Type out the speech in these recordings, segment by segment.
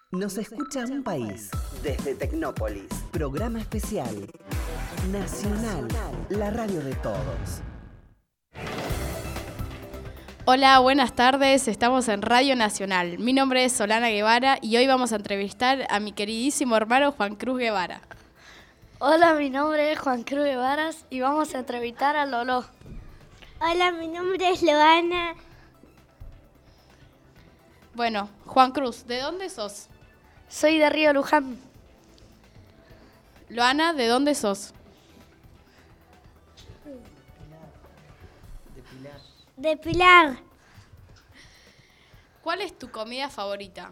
Nos escucha un país desde Tecnópolis. Programa especial. Nacional, la radio de todos. Hola, buenas tardes. Estamos en Radio Nacional. Mi nombre es Solana Guevara y hoy vamos a entrevistar a mi queridísimo hermano Juan Cruz Guevara. Hola, mi nombre es Juan Cruz Guevara y vamos a entrevistar a Lolo. Hola, mi nombre es Loana. Bueno, Juan Cruz, ¿de dónde sos? Soy de Río Luján. Loana, ¿de dónde sos? De Pilar. ¿Cuál es tu comida favorita?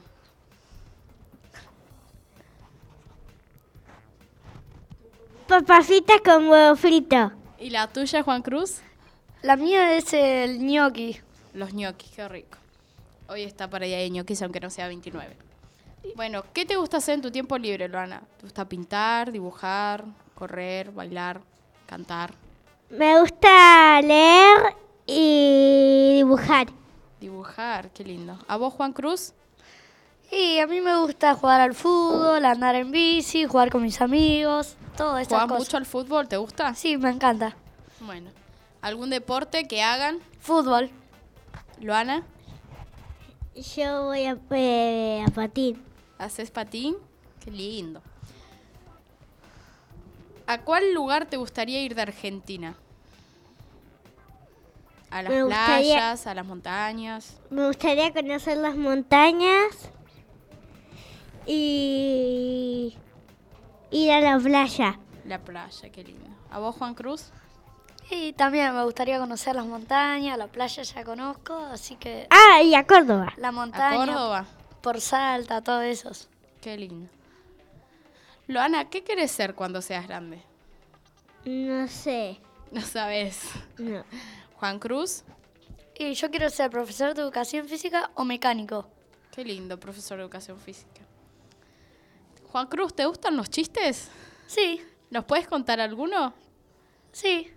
Papas fritas con huevo frito. ¿Y la tuya, Juan Cruz? La mía es el ñoqui. Los ñoquis, qué rico. Hoy está para allá de ñoquis, aunque no sea 29. Bueno, ¿qué te gusta hacer en tu tiempo libre, Loana? ¿Te gusta pintar, dibujar, correr, bailar, cantar? Me gusta leer y dibujar. Dibujar, qué lindo. ¿A vos, Juan Cruz? Y a mí me gusta jugar al fútbol, andar en bici, jugar con mis amigos, todas estas ¿Jugás cosas. mucho al fútbol? ¿Te gusta? Sí, me encanta. Bueno. ¿Algún deporte que hagan? Fútbol. Loana, Yo voy a patín. ¿haces patín? Qué lindo. ¿A cuál lugar te gustaría ir de Argentina? ¿A las playas, a las montañas? Me gustaría conocer las montañas y ir a la playa. La playa, qué lindo. ¿A vos, Juan Cruz? Y también me gustaría conocer las montañas, la playa ya conozco, así que Ah, y a Córdoba. la ¿A montaña, Córdoba? por Salta, todos esos. Qué lindo. Loana, ¿qué querés ser cuando seas grande? No sé. No sabes. No. ¿Juan Cruz? Y yo quiero ser profesor de educación física o mecánico. Qué lindo, profesor de educación física. Juan Cruz, ¿te gustan los chistes? Sí, ¿Nos puedes contar alguno? sí.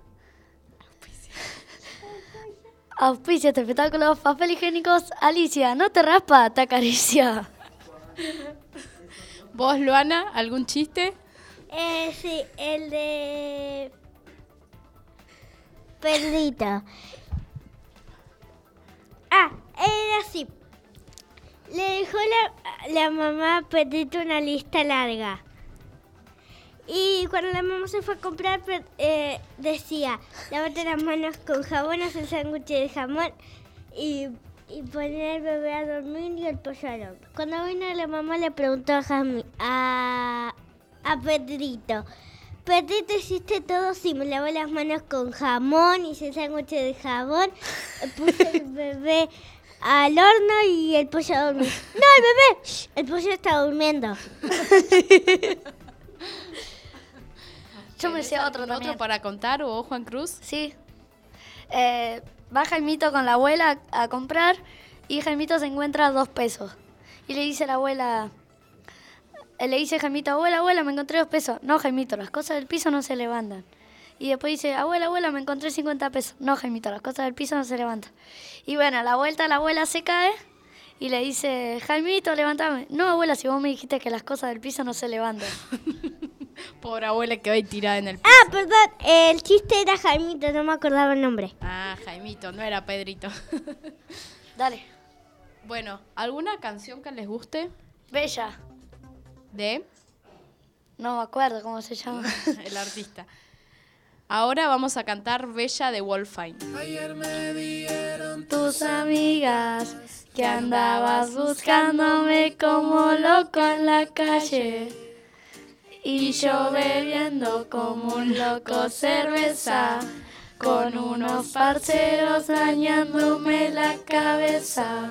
Auspicia este espectáculo, papel higiénicos, Alicia, no te raspa, te acaricia. ¿Vos, Loana, algún chiste? Sí, el de Pedrito. Era así. Le dejó la mamá a Pedrito una lista larga. Y cuando la mamá se fue a comprar, decía, lávate las manos con jabón, haz el sándwich de jamón y poner al bebé a dormir y el pollo al horno. Cuando vino la mamá le preguntó a Pedrito, Pedrito, ¿hiciste todo? Sí, me lavó las manos con jamón, hice el sándwich de jamón, puse el bebé al horno y el pollo a dormir. ¡No, el bebé! ¡Shh! El pollo está durmiendo. Yo me sé otro también. ¿Otro para contar, o vos, Juan Cruz? Sí. Va Jaimito con la abuela a comprar y Jaimito se encuentra 2 pesos. Y le dice la abuela, Jaimito, abuela, me encontré 2 pesos. No, Jaimito, las cosas del piso no se levantan. Y después dice, abuela, me encontré 50 pesos. No, Jaimito, las cosas del piso no se levantan. Y bueno, a la vuelta la abuela se cae y le dice, Jaimito, levántame. No, abuela, si vos me dijiste que las cosas del piso no se levantan. Pobre abuela que hoy tirada en el piso. Ah, perdón, el chiste era Jaimito, no me acordaba el nombre. Ah, Jaimito, no era Pedrito. Dale. Bueno, ¿alguna canción que les guste? Bella. De No me acuerdo cómo se llama. el artista. Ahora vamos a cantar Bella de Wolfine. Ayer me dijeron tus amigas que andabas buscándome como loco en la calle. Y yo bebiendo como un loco cerveza, con unos parceros dañándome la cabeza.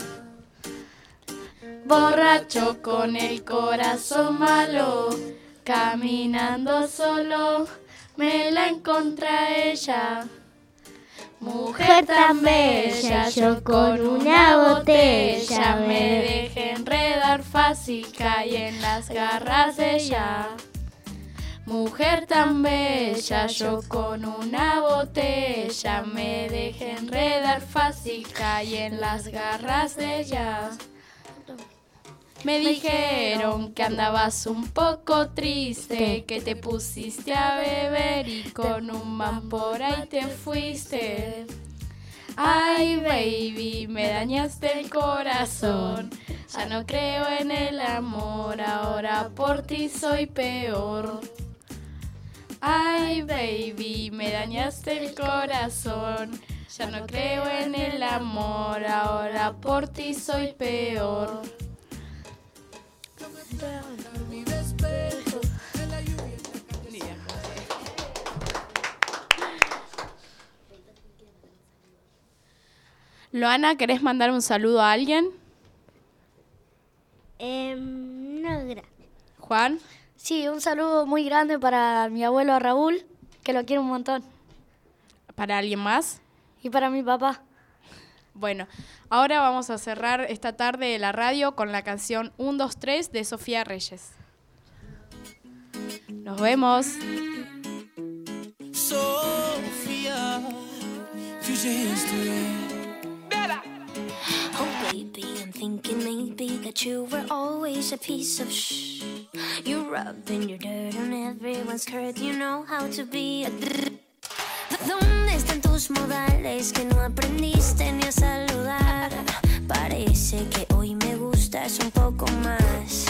Borracho con el corazón malo, caminando solo, me la encontré a ella. Mujer tan bella, yo con una botella me dejé enredar fácil, caí en las garras de ella. Mujer tan bella, yo con una botella me dejé enredar fácil, caí en las garras de ella. Me dijeron que andabas un poco triste, que te pusiste a beber y con un man por ahí te fuiste. Ay, baby, me dañaste el corazón. Ya no creo en el amor, ahora por ti soy peor. Ay, baby, me dañaste el corazón. Ya no creo en el amor, ahora por ti soy peor. Loana, ¿querés mandar un saludo a alguien? No, gracias. Juan. Sí, un saludo muy grande para mi abuelo Raúl, que lo quiero un montón. ¿Para alguien más? Y para mi papá. Bueno, ahora vamos a cerrar esta tarde de la radio con la canción 1, 2, 3 de Sofía Reyes. Nos vemos. Sofía, Oh baby, I'm thinking maybe that you were always a piece of You rubbing your dirt on everyone's skirt, you know how to be a ¿Dónde están tus modales que no aprendiste ni a saludar? Parece que hoy me gustas un poco más.